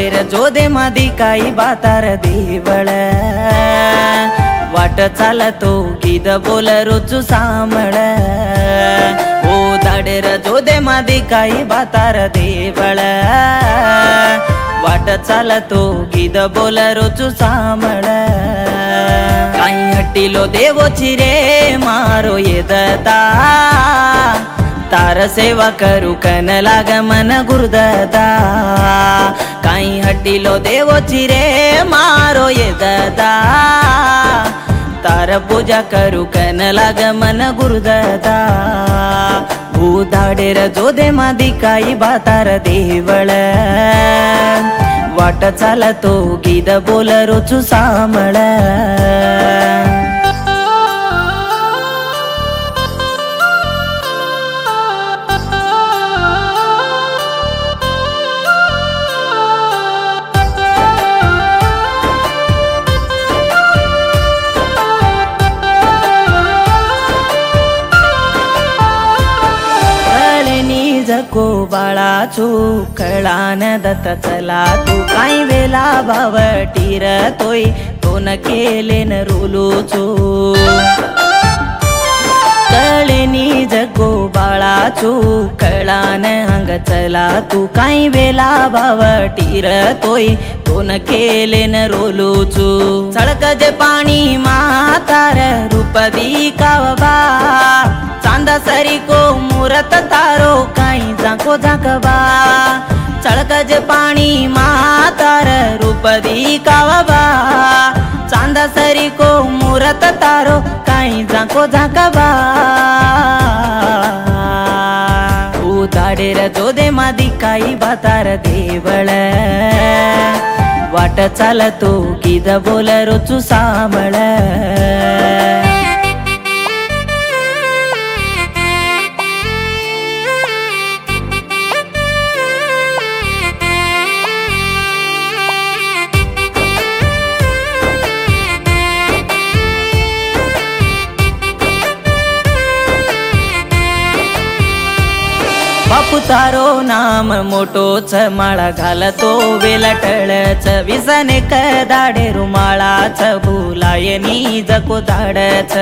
दाडेर जोदे मादी काही बातार देवळ वाट चालतो गीत बोल रोजू सामळ ओ दाडेर जोदे मादी काही बातार देवळ वाट चालतो गीत बोल रोजू सामळ काही हट्टिलो देवोची रे मारो येदता तार सेवा करू कन लाग मन गुरुदता काही हट्टिलो देवोची रे मारो येदता तार पूजा करू कन लाग मन गुरुदता दाडेर जोदे मादी काही बातार देवळ वाट चालतो गीत बोल रोजू सामळ जको बाळाचो कळान दत्त चला तू काही वेला भावटीर तोय तो न केले न रोलोचो कळेनी जगो बाळाचो कळान अंग चला तू काही वेला भावटीर तोय तो न केले न रोलोचो सळक जे पाणी मातार रूप दी कावबा चांदा सरी को मुरत तारो काही जाको जाकबा चळकज पाणी मातार रूप दी कावबा चांदा सरी को मुरत तारो काही जाको जाकबा ओ दाडेर जोदे मादी काही बातार देवळ वाट चालतो गीत बोल रोजू सामळ बापू तारो नाम मोठोच माळा घालतो वेलटळच विसने दाडे रुमाळाच भुलायनी जको धाडच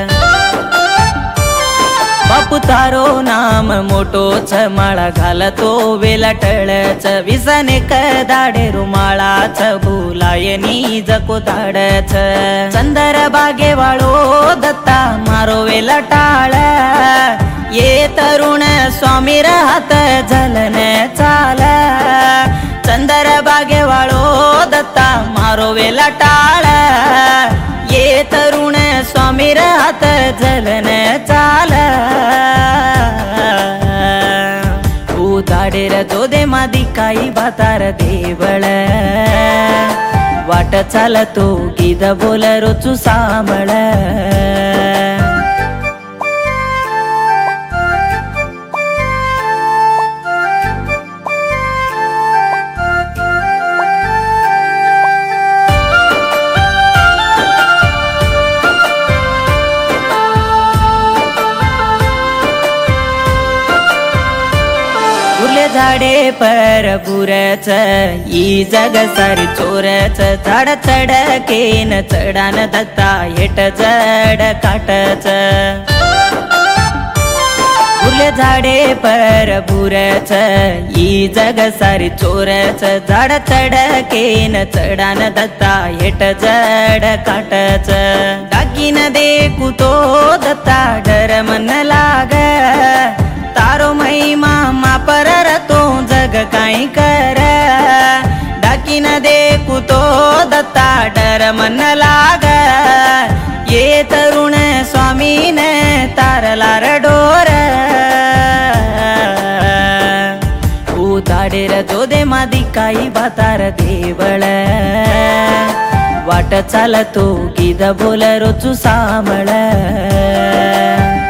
बापू तारो नाम मोठोच माळा घालतो वेलटळच विसने दाडे रुमाळाच भुलायनी जको धाडच चंदर बागे वाळो दत्ता मारो वेलटाळ ये तरुण स्वामी राहत झलन चाल चंदर बागे वाळो दत्ता मारो वेला टाळ ये तरुण स्वामी राहत झलन चाल ओ दाडेर जोदे मादी काही बातार देवळ वाट चालतो गीत बोल रोजू सामळ झाडे पर बुरच ई जग सारी चोरच झाड चढकेन चढान दत्ता हेट जड काटच फुले झाडे पर बुरच ई जग सारी चोरच झाड चढकेन चढान दत्ता हेट जड काटच दागिन देखू तो दत्ता डर मन लाग तारो महिमा मापर तो जग काही कर डाकीन देखू तो दत्ता डर मन लाग ये तरुण स्वामीन तारला डोर ओ दाडेर जोदे मादी काही बातार देवळ वाट चालतो गीत बोल रोजू सामळ